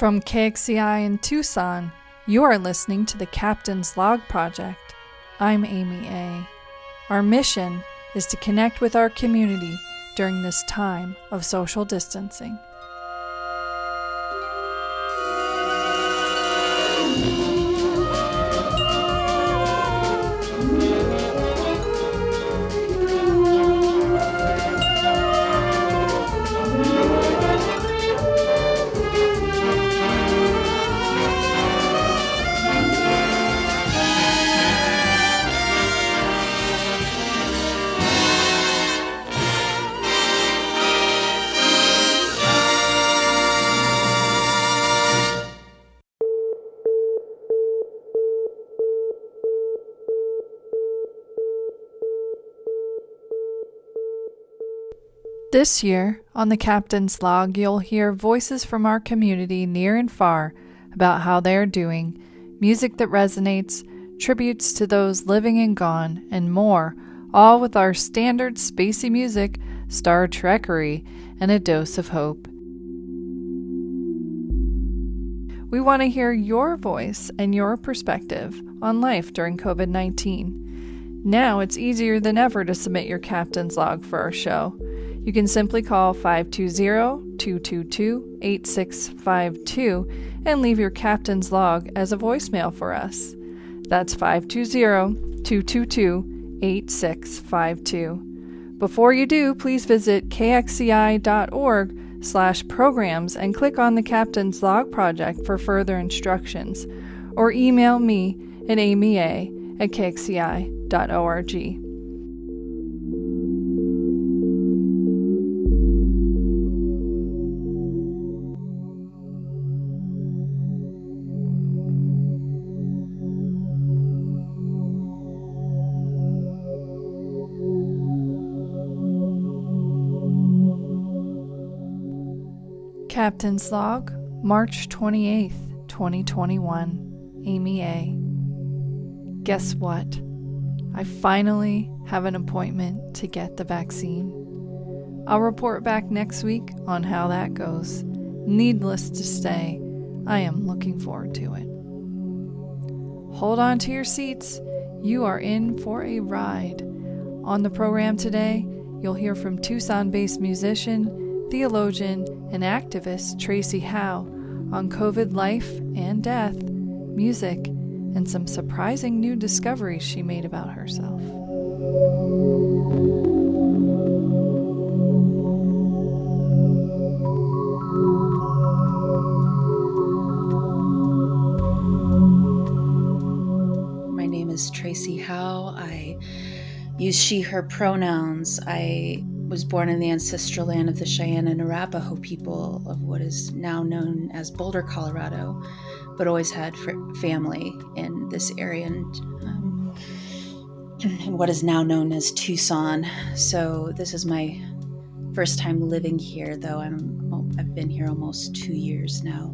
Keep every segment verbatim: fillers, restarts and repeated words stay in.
From K X C I in Tucson, you are listening to the Captain's Log Project. I'm Amy A. Our mission is to connect with our community during this time of social distancing. This year, on the Captain's Log, you'll hear voices from our community near and far about how they are doing, music that resonates, tributes to those living and gone, and more, all with our standard spacey music, Star Trekkery, and a dose of hope. We want to hear your voice and your perspective on life during covid nineteen. Now it's easier than ever to submit your Captain's Log for our show. You can simply call five two zero, two two two, eight six five two and leave your Captain's Log as a voicemail for us. That's five two zero, two two two, eight six five two. Before you do, please visit kxci.org slash programs and click on the Captain's Log Project for further instructions, or email me at amy a at kxci.org. Captain's Log, March twenty-eighth, twenty twenty-one, Amy A. Guess what? I finally have an appointment to get the vaccine. I'll report back next week on how that goes. Needless to say, I am looking forward to it. Hold on to your seats. You are in for a ride. On the program today, you'll hear from Tucson-based musician, theologian, and activist Tracy Howe on COVID life and death, music, and some surprising new discoveries she made about herself. My name is Tracy Howe. I use she, her pronouns. I was born in the ancestral land of the Cheyenne and Arapaho people of what is now known as Boulder, Colorado, but always had family in this area and um, in what is now known as Tucson. So this is my first time living here, though I'm I've been here almost two years now.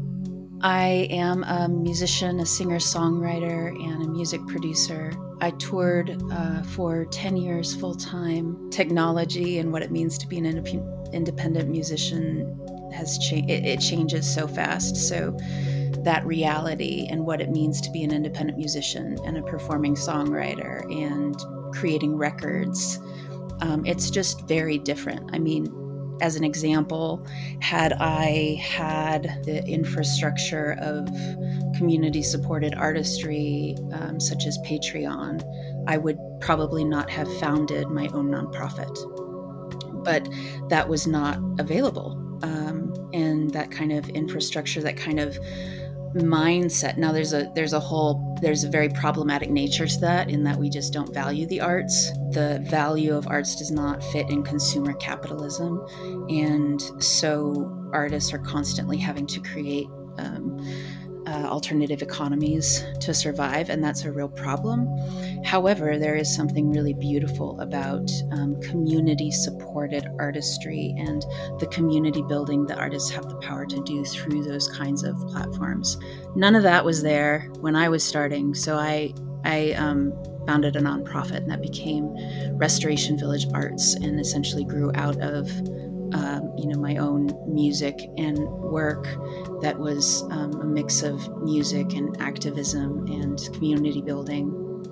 I am a musician, a singer-songwriter, and a music producer. I toured uh, for ten years full-time. Technology and what it means to be an indep- independent musician has changed. It, it changes so fast. So that reality and what it means to be an independent musician and a performing songwriter and creating records, um, it's just very different. I mean, as an example, had I had the infrastructure of community-supported artistry, um, such as Patreon, I would probably not have founded my own nonprofit. But that was not available. Um, and that kind of infrastructure, that kind of mindset. Now there's a there's a whole there's a very problematic nature to that, in that we just don't value the arts. The value of arts does not fit in consumer capitalism, and so artists are constantly having to create um, uh, alternative economies to survive, and that's a real problem. However, there is something really beautiful about um, community-supported artistry and the community building that artists have the power to do through those kinds of platforms. None of that was there when I was starting, so I I um, founded a nonprofit, and that became Restoration Village Arts, and essentially grew out of um, you know, my own music and work that was um, a mix of music and activism and community building.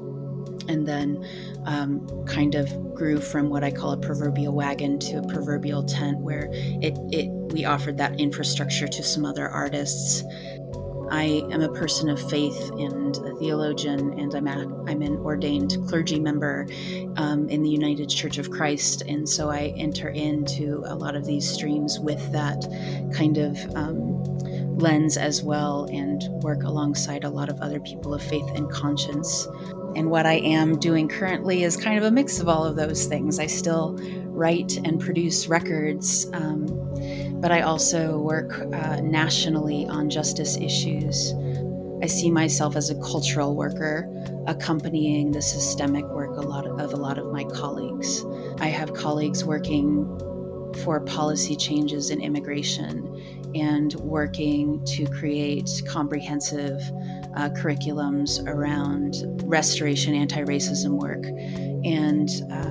And then um, kind of grew from what I call a proverbial wagon to a proverbial tent, where it, it we offered that infrastructure to some other artists. I am a person of faith and a theologian, and I'm, a, I'm an ordained clergy member um, in the United Church of Christ. And so I enter into a lot of these streams with that kind of um, lens as well, and work alongside a lot of other people of faith and conscience. And what I am doing currently is kind of a mix of all of those things. I still write and produce records, um, but I also work uh, nationally on justice issues. I see myself as a cultural worker, accompanying the systemic work a lot of, of a lot of my colleagues. I have colleagues working for policy changes in immigration and working to create comprehensive uh, curriculums around restoration, anti-racism work. And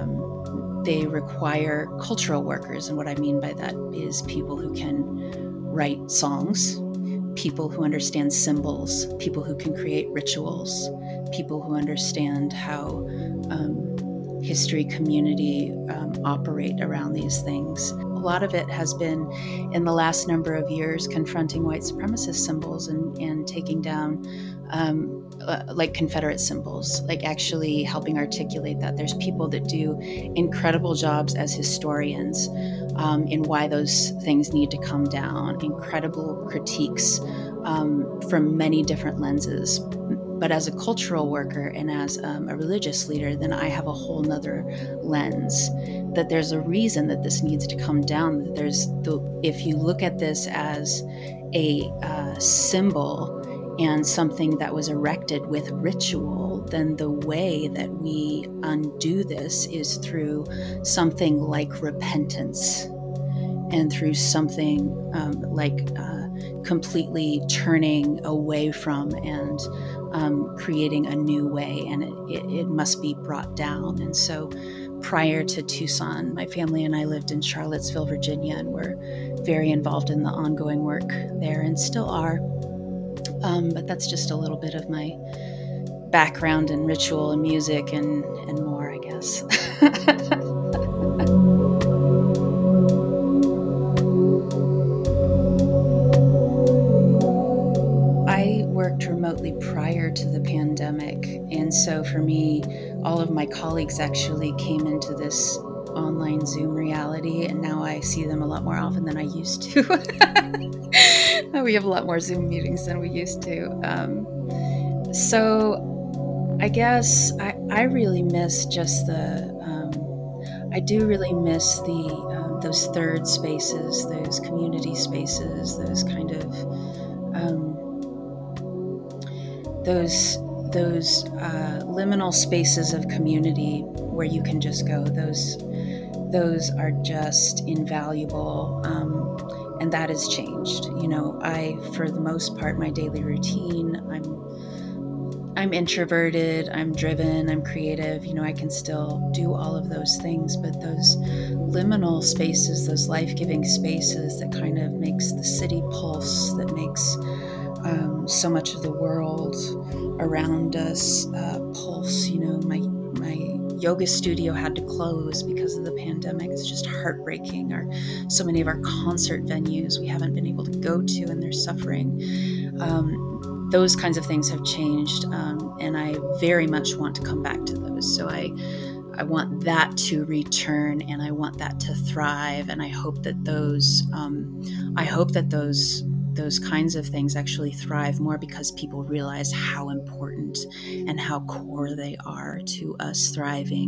um, they require cultural workers. And what I mean by that is people who can write songs, people who understand symbols, people who can create rituals, people who understand how um, history, community um, operate around these things. A lot of it has been, in the last number of years, confronting white supremacist symbols and, and taking down um, uh, like Confederate symbols, like actually helping articulate that. There's people that do incredible jobs as historians um, in why those things need to come down, incredible critiques um, from many different lenses. But as a cultural worker and as um, a religious leader, then I have a whole nother lens, that there's a reason that this needs to come down. That there's the, if you look at this as a uh, symbol and something that was erected with ritual, then the way that we undo this is through something like repentance and through something um, like uh, completely turning away from and um, creating a new way, and it, it, it must be brought down. And so prior to Tucson, my family and I lived in Charlottesville, Virginia, and were very involved in the ongoing work there and still are. Um, but that's just a little bit of my background in ritual and music and, and more, I guess. I worked remotely prior to the pandemic, and so for me, all of my colleagues actually came into this online Zoom reality, and now I see them a lot more often than I used to. We have a lot more Zoom meetings than we used to. Um, so I guess I, I really miss just the, um, I do really miss the um, those third spaces, those community spaces, those kind of, um, those those uh, liminal spaces of community where you can just go. Those those are just invaluable. Um, And that has changed. You know, I, for the most part, my daily routine, I'm I'm introverted, I'm driven, I'm creative. You know, I can still do all of those things, but those liminal spaces, those life-giving spaces that kind of makes the city pulse, that makes um, so much of the world around us uh, pulse. You know, my my yoga studio had to close because of the pandemic. It's just heartbreaking. Our so many of our concert venues we haven't been able to go to, and they're suffering. Um, those kinds of things have changed, um, and I very much want to come back to those. So I, I want that to return, and I want that to thrive. And I hope that those, um, I hope that those. those kinds of things actually thrive more because people realize how important and how core they are to us thriving.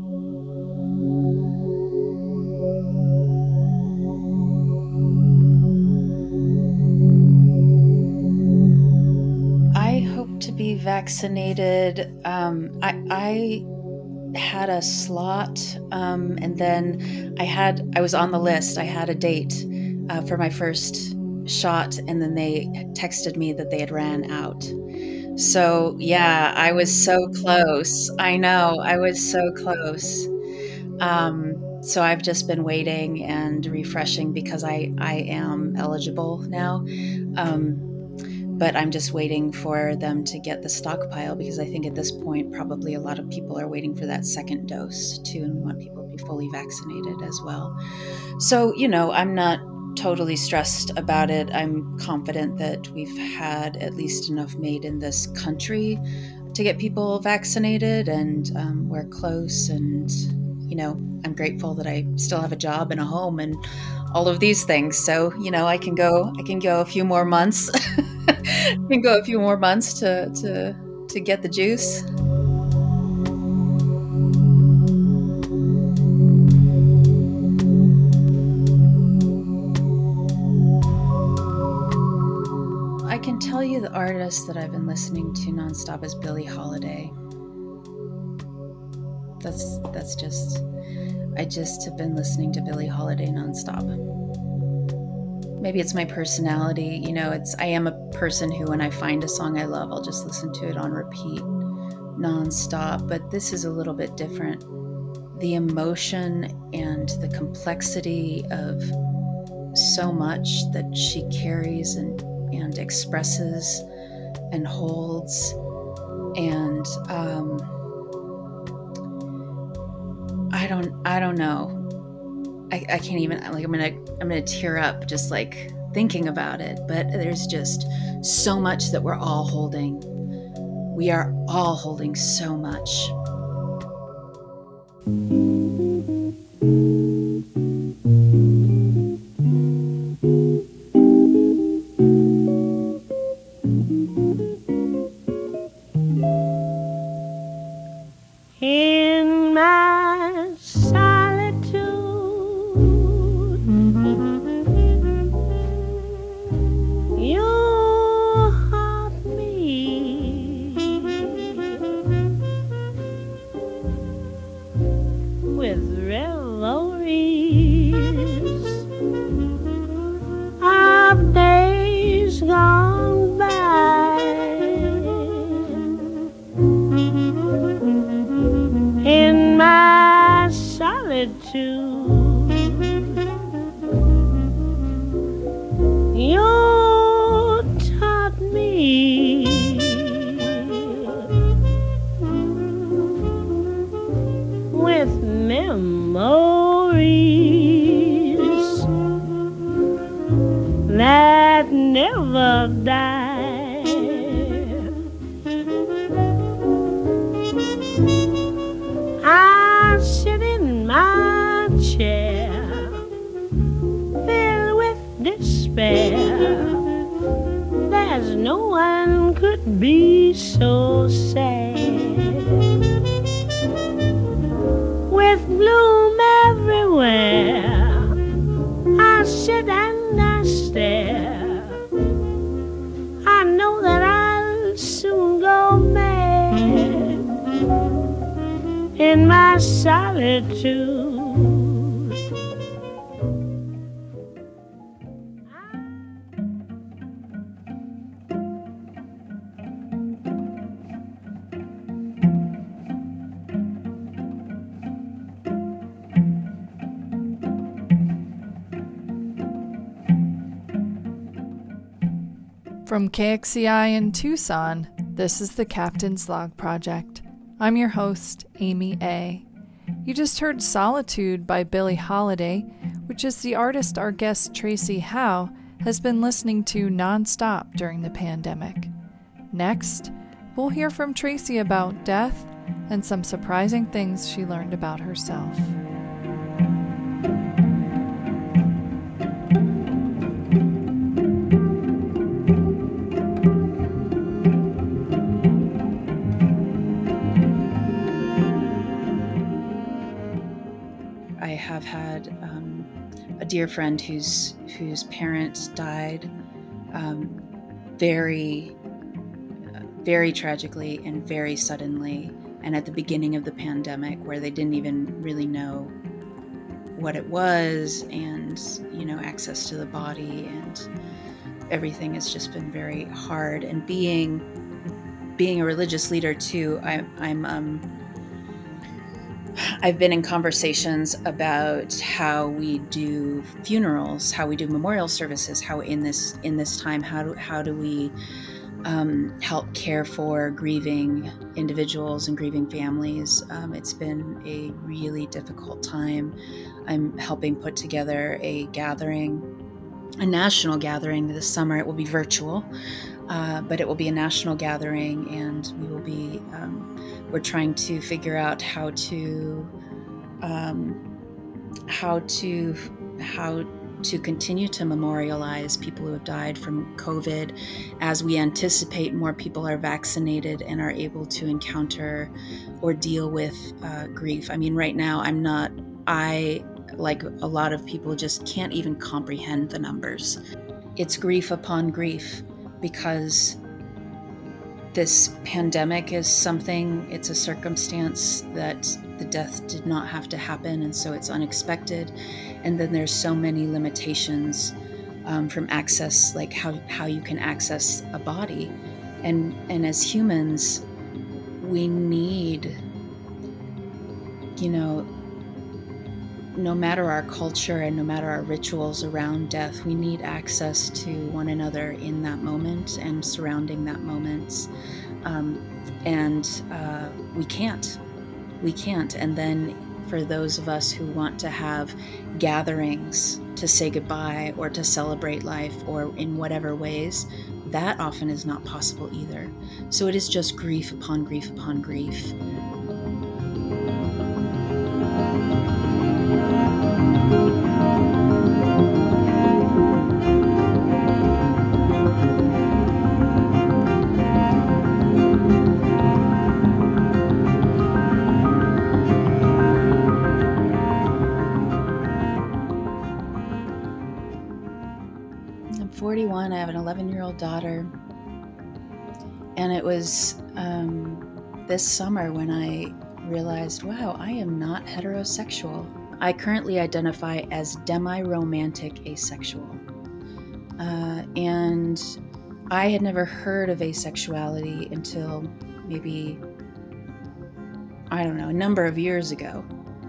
I hope to be vaccinated. Um, I, I had a slot, um, and then I had, I was on the list. I had a date uh, for my first shot, and then they texted me that they had ran out. So yeah, I was so close. I know, I was so close. Um, so I've just been waiting and refreshing because I, I am eligible now. Um, but I'm just waiting for them to get the stockpile, because I think at this point, probably a lot of people are waiting for that second dose too, and we want people to be fully vaccinated as well. So, you know, I'm not totally stressed about it. I'm confident that we've had at least enough made in this country to get people vaccinated, and um, we're close. And, you know, I'm grateful that I still have a job and a home and all of these things. So, you know, I can go, I can go a few more months, I can go a few more months to, to, to get the juice. I can tell you the artist that I've been listening to nonstop is Billie Holiday. That's that's just, I just have been listening to Billie Holiday nonstop. Maybe it's my personality, you know, it's, I am a person who, when I find a song I love, I'll just listen to it on repeat nonstop, but this is a little bit different. The emotion and the complexity of so much that she carries and, and expresses and holds, and um, I don't, I don't know. I, I can't even, like, I'm gonna, I'm gonna tear up just like thinking about it. But there's just so much that we're all holding. We are all holding so much. In my solitude, you haunt me with revelries of days gone by. In my solitude, you taught me with memories that never die. I sit in my chair, filled with despair. There's no one could be so sad. With bloom everywhere, I sit and I stare. I know that I'll soon go mad in my solitude. From K X C I in Tucson, this is the Captain's Log Project. I'm your host, Amy A. You just heard Solitude by Billie Holiday, which is the artist our guest Tracy Howe has been listening to nonstop during the pandemic. Next, we'll hear from Tracy about death and some surprising things she learned about herself. I have had um, a dear friend whose whose parents died um, very, uh, very tragically and very suddenly, and at the beginning of the pandemic, where they didn't even really know what it was, and you know, access to the body, and everything has just been very hard. And being being a religious leader too, I, I'm. Um, I've been in conversations about how we do funerals, how we do memorial services, how in this in this time, how do how do we um, help care for grieving individuals and grieving families. Um, it's been a really difficult time. I'm helping put together a gathering, a national gathering this summer. It will be virtual, uh, but it will be a national gathering, and we will be, um, we're trying to figure out how to, um, how to, how to continue to memorialize people who have died from COVID as we anticipate more people are vaccinated and are able to encounter or deal with uh, grief. I mean, right now, I'm not, I, like a lot of people, just can't even comprehend the numbers. It's grief upon grief because this pandemic is something, it's a circumstance that the death did not have to happen, and so it's unexpected. And then there's so many limitations um, from access, like how, how you can access a body. And, and as humans, we need, you know, no matter our culture and no matter our rituals around death, we need access to one another in that moment and surrounding that moment. Um, and uh, we can't. We can't. And then for those of us who want to have gatherings to say goodbye or to celebrate life or in whatever ways, that often is not possible either. So it is just grief upon grief upon grief. forty-one. I have an eleven-year-old daughter, and it was um, this summer when I realized, wow, I am not heterosexual. I currently identify as demi-romantic asexual, uh, and I had never heard of asexuality until maybe, I don't know, a number of years ago.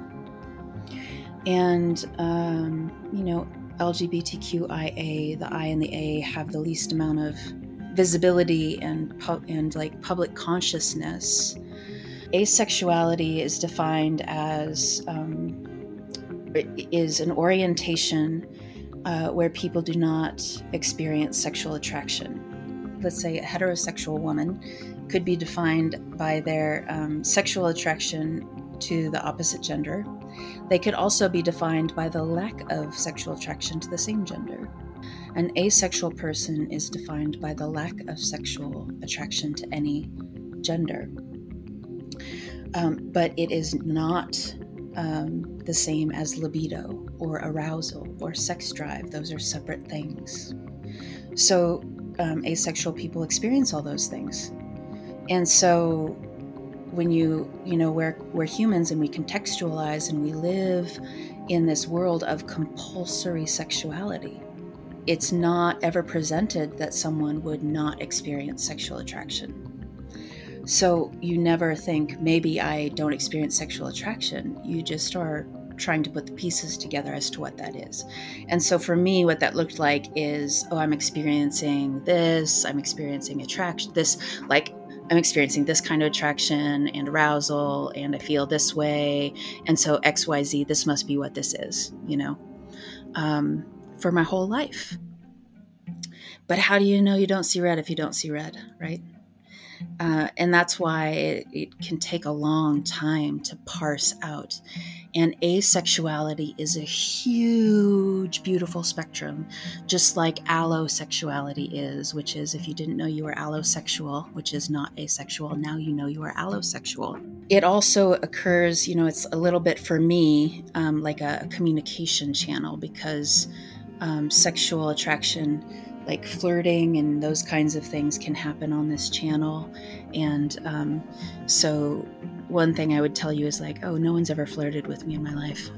And, um, you know, L G B T Q I A, the I and the A have the least amount of visibility and pu- and like public consciousness. Asexuality is defined as um, is an orientation uh, where people do not experience sexual attraction. Let's say a heterosexual woman could be defined by their um, sexual attraction to the opposite gender. They could also be defined by the lack of sexual attraction to the same gender. An asexual person is defined by the lack of sexual attraction to any gender. Um, but it is not um, the same as libido or arousal or sex drive. Those are separate things. So um, asexual people experience all those things. And so when you, you know, we're, we're humans and we contextualize and we live in this world of compulsory sexuality, it's not ever presented that someone would not experience sexual attraction. So you never think, maybe I don't experience sexual attraction. You just are trying to put the pieces together as to what that is. And so for me, what that looked like is, oh, I'm experiencing this, I'm experiencing attraction, this, like, I'm experiencing this kind of attraction and arousal, and I feel this way. And so X Y Z, this must be what this is, you know, um, for my whole life. But how do you know you don't see red if you don't see red, right? Uh, and that's why it, it can take a long time to parse out. And asexuality is a huge, beautiful spectrum, just like allosexuality is, which is, if you didn't know you were allosexual, which is not asexual, now you know you are allosexual. It also occurs, you know, it's a little bit for me um, like a, a communication channel, because um, sexual attraction, like flirting and those kinds of things, can happen on this channel. And um, so one thing I would tell you is like, oh, no one's ever flirted with me in my life.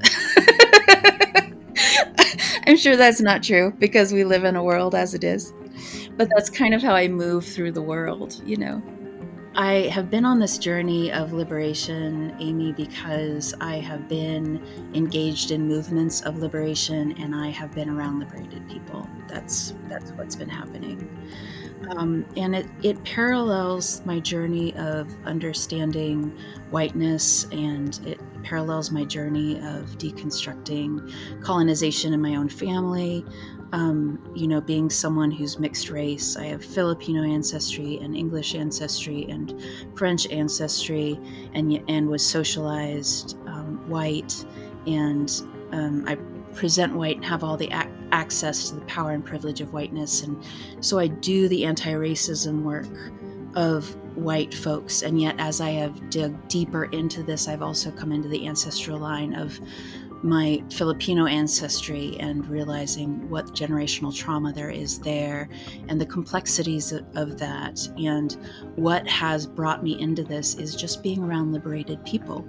I'm sure that's not true because we live in a world as it is. But that's kind of how I move through the world, you know. I have been on this journey of liberation, Amy, because I have been engaged in movements of liberation, and I have been around liberated people. That's that's what's been happening. Um, and it, it parallels my journey of understanding whiteness, and it parallels my journey of deconstructing colonization in my own family. Um, you know, being someone who's mixed race, I have Filipino ancestry and English ancestry and French ancestry, and and was socialized um, white, and um, I present white and have all the ac- access to the power and privilege of whiteness, and so I do the anti-racism work of white folks. And yet, as I have dug deeper into this, I've also come into the ancestral line of my Filipino ancestry and realizing what generational trauma there is there and the complexities of, of that. And what has brought me into this is just being around liberated people.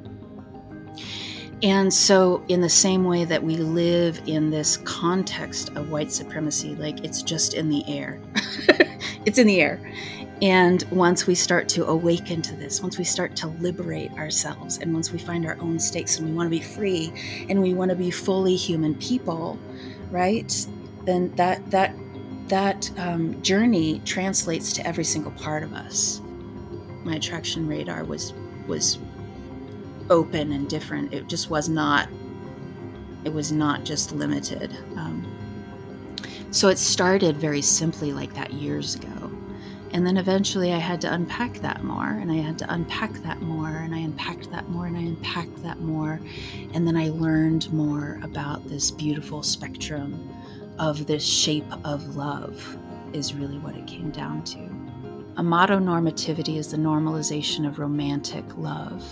And so in the same way that we live in this context of white supremacy, like it's just in the air, it's in the air. And once we start to awaken to this, once we start to liberate ourselves, and once we find our own stakes and we want to be free and we want to be fully human people, right? Then that that that um, journey translates to every single part of us. My attraction radar was was open and different. It just was not. It was not just limited. Um, so it started very simply like that years ago. And then eventually I had to unpack that more, and I had to unpack that more, and I unpacked that more, and I unpacked that more. And then I learned more about this beautiful spectrum of this shape of love is really what it came down to. Amatonormativity is the normalization of romantic love.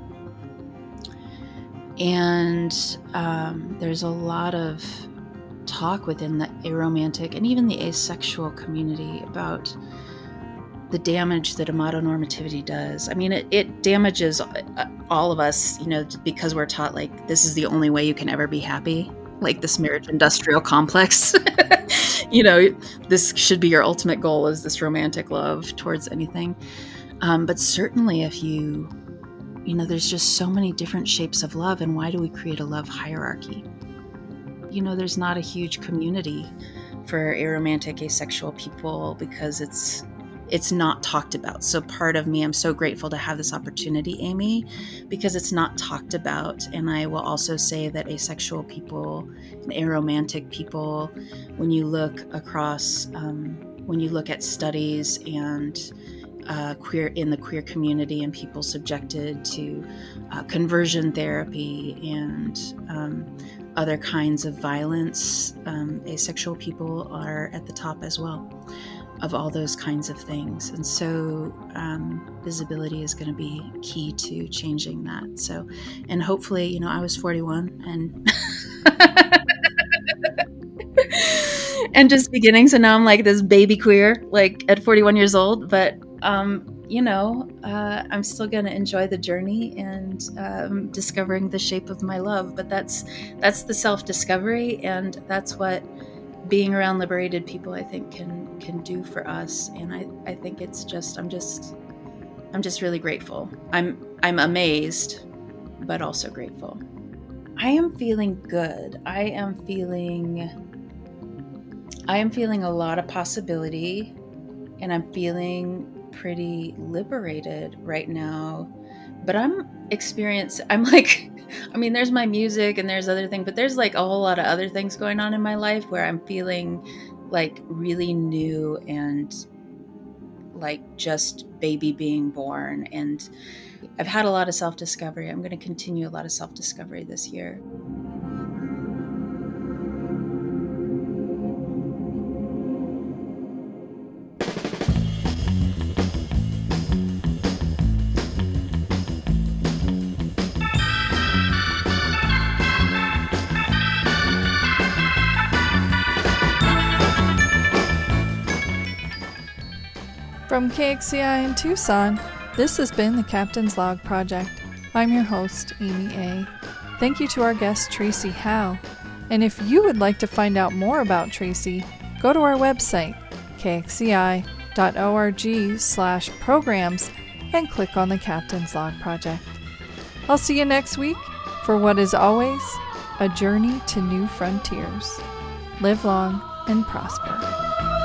And um, there's a lot of talk within the aromantic and even the asexual community about the damage that amatonormativity does. I mean, it, it damages all of us, you know, because we're taught like this is the only way you can ever be happy, like this marriage industrial complex. You know, this should be your ultimate goal, is this romantic love towards anything. Um, but certainly if you, you know, there's just so many different shapes of love, and why do we create a love hierarchy? You know, there's not a huge community for aromantic, asexual people because it's It's not talked about. So part of me, I'm so grateful to have this opportunity, Amy, because it's not talked about. And I will also say that asexual people and aromantic people, when you look across, um, when you look at studies and uh, queer in the queer community and people subjected to uh, conversion therapy and um, other kinds of violence, um, asexual people are at the top as well of all those kinds of things. And so um, visibility is going to be key to changing that. So, and hopefully, you know, I was forty-one and and just beginning. So now I'm like this baby queer, like at forty-one years old, but um, you know, uh, I'm still going to enjoy the journey and um, discovering the shape of my love. But that's, that's the self-discovery, and that's what being around liberated people, I think, can can do for us. And I, I think it's just I'm just I'm just really grateful. I'm I'm amazed, but also grateful. I am feeling good. I am feeling I am feeling a lot of possibility, and I'm feeling pretty liberated right now. But I'm experiencing I'm like I mean, there's my music and there's other things, but there's like a whole lot of other things going on in my life where I'm feeling like really new and like just baby being born. And I've had a lot of self-discovery. I'm going to continue a lot of self-discovery this year. From K X C I in Tucson, this has been the Captain's Log Project. I'm your host, Amy A. Thank you to our guest, Tracy Howe. And if you would like to find out more about Tracy, go to our website, kxci.org slash programs, and click on the Captain's Log Project. I'll see you next week for what is always a journey to new frontiers. Live long and prosper.